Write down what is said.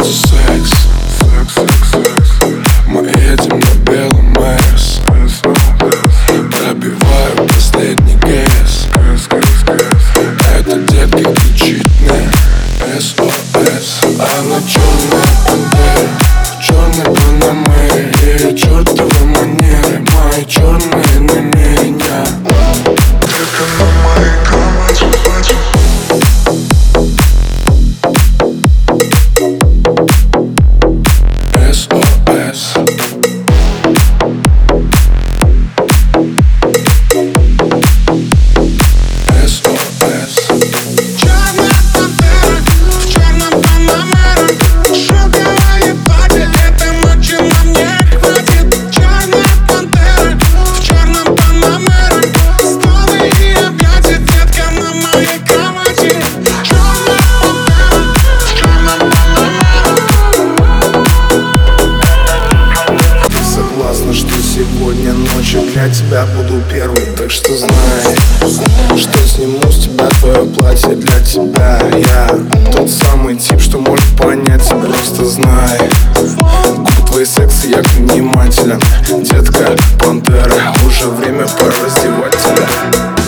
секс, секс, секс, секс. Мы едем на белом Мерс. Пробиваю последний ГС. Эта детка кричит мне SOS. Она черная пантера в черной панамере. Ее чертовы манеры, мои черные намерения. Детка на моей кровати, SOS. Сегодня ночью для тебя буду первый, так что знай, что сниму с тебя твое платье для тебя. Я тот самый тип, что может понять тебя, просто знай. Губы твои секси, я внимателен. Детка, пантера, уже время пора раздевать тебя.